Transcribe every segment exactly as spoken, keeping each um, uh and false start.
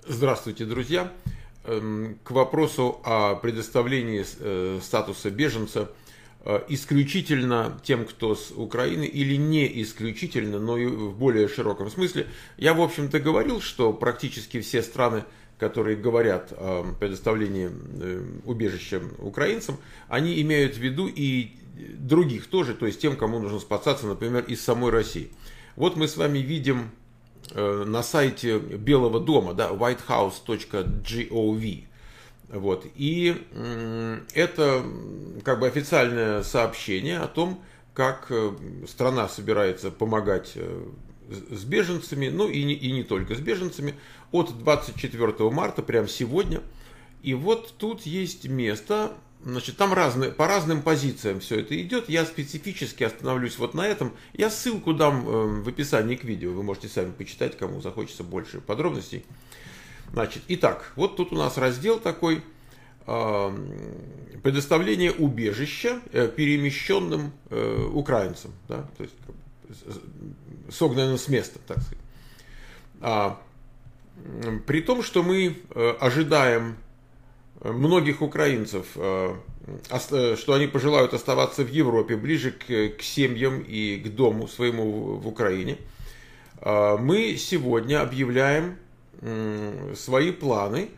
Здравствуйте, друзья! К вопросу о предоставлении статуса беженца исключительно тем, кто с Украины, или не исключительно, но и в более широком смысле. Я, в общем-то, говорил, что практически все страны, которые говорят о предоставлении убежища украинцам, они имеют в виду и других тоже, то есть тем, кому нужно спасаться, например, из самой России. Вот мы с вами видим на сайте Белого дома, да, white house точка gov. Вот. И это как бы официальное сообщение о том, как страна собирается помогать с беженцами, ну и не, и не только с беженцами, от двадцать четвёртого марта, прямо сегодня. И вот тут есть место, значит, там разные, по разным позициям все это идет. Я специфически остановлюсь вот на этом. Я ссылку дам в описании к видео, вы можете сами почитать, кому захочется больше подробностей. Значит, итак, вот тут у нас раздел такой: предоставление убежища перемещенным украинцам, да, то есть согнанным с места, так сказать. А, при том, что мы ожидаем многих украинцев, что они пожелают оставаться в Европе, ближе к, к семьям и к дому своему в Украине, мы сегодня объявляем свои планы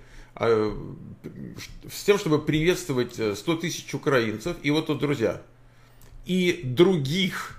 с тем, чтобы приветствовать сто тысяч украинцев. И вот тут, друзья, и других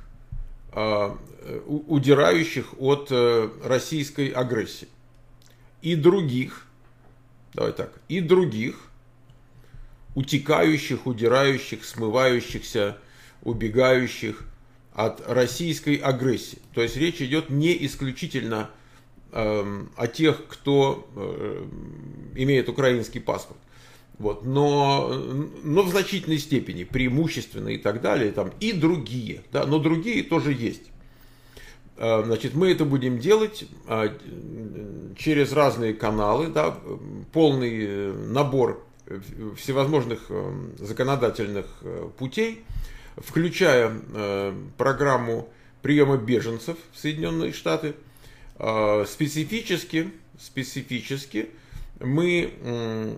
удирающих от российской агрессии, и других, давай так, и других утекающих, удирающих, смывающихся, убегающих от российской агрессии. То есть речь идет не исключительно э, о тех, кто э, имеет украинский паспорт, вот, но, но в значительной степени, преимущественно и так далее, там, и другие, да, но другие тоже есть. Значит, мы это будем делать через разные каналы, да, полный набор всевозможных законодательных путей, включая программу приема беженцев в Соединенные Штаты. Специфически, специфически мы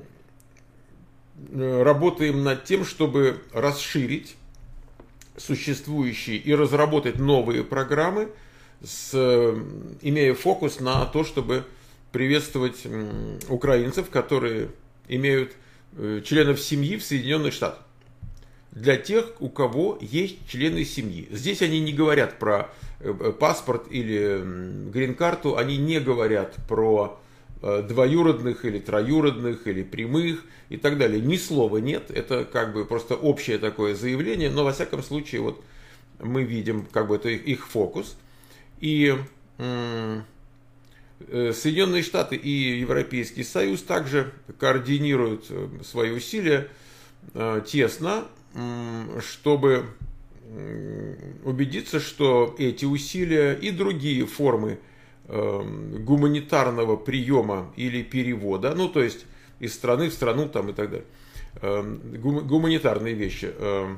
работаем над тем, чтобы расширить существующие и разработать новые программы, с, имея фокус на то, чтобы приветствовать украинцев, которые имеют членов семьи в Соединенных Штатах. Для тех, у кого есть члены семьи. Здесь они не говорят про паспорт или грин-карту, они не говорят про двоюродных или троюродных или прямых и так далее. Ни слова нет, это как бы просто общее такое заявление, но во всяком случае вот мы видим как бы это их фокус. И Соединенные Штаты и Европейский Союз также координируют свои усилия тесно, чтобы убедиться, что эти усилия и другие формы гуманитарного приема или перевода, ну то есть из страны в страну там и так далее, гуманитарные вещи,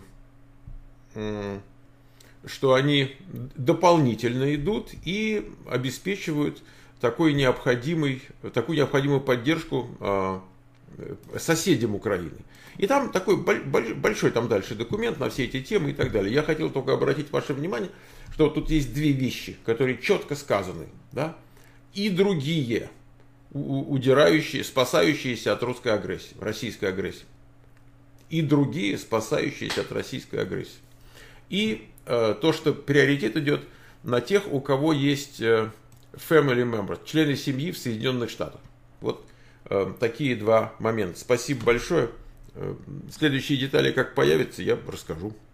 что они дополнительно идут и обеспечивают такой необходимый, такую необходимую поддержку соседям Украины. И там такой большой там дальше документ на все эти темы и так далее. Я хотел только обратить ваше внимание, что вот тут есть две вещи, которые четко сказаны, да? И другие удирающие, спасающиеся от русской агрессии, российской агрессии. И другие, спасающиеся от российской агрессии. И э, то, что приоритет идет на тех, у кого есть э, family members, члены семьи в Соединенных Штатах. Вот э, такие два момента. Спасибо большое. Э, следующие детали, как появятся, я расскажу.